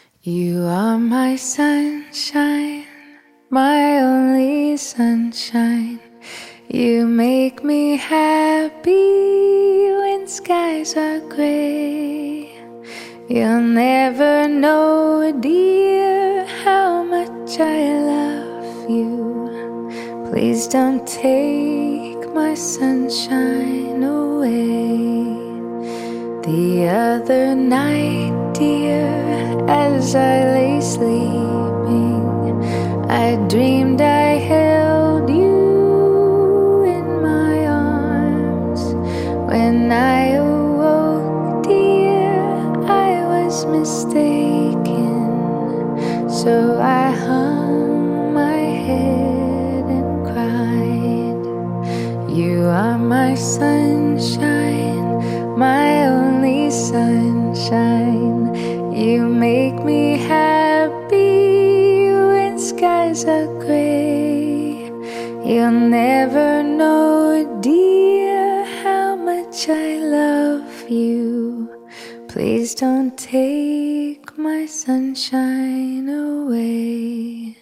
You are my sunshine, my only sunshine. You make me happy when skies are gray. You'll never know, dear, how much I love you. Please don't take my sunshine away. The other night, dear, as I lay sleeping, I dreamed I held you in my arms. When I awoke, dear, I was mistaken. So I hung my head and cried. You are my sunshine, my only sunshine. You make me happy when skies are gray. You'll never know, dear, how much I love you. Please don't take my sunshine away.